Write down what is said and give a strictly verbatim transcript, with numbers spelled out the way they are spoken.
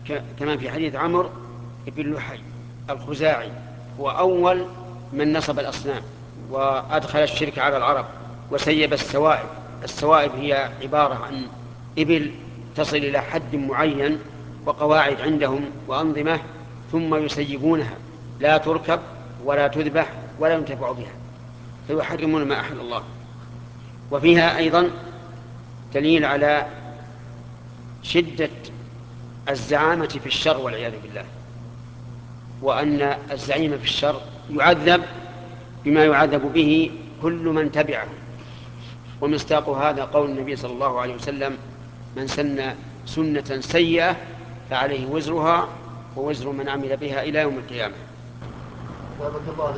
كما في حديث عمرو بن لحي الخزاعي، هو أول من نصب الأصنام وأدخل الشرك على العرب وسيب السوائب. السوائب هي عبارة عن إبل تصل إلى حد معين وقواعد عندهم وأنظمة، ثم يسيبونها لا تركب ولا تذبح ولا ينتفع بها، فيحرمون ما أحل الله. وفيها أيضا دليل على شدة الزعامة في الشر والعياذ بالله، وأن الزعيم في الشر يعذب بما يعذب به كل من تبعه. ومصداق هذا قول النبي صلى الله عليه وسلم: من سن سنة سيئة فعليه وزرها ووزر من عمل بها إلى يوم القيامة.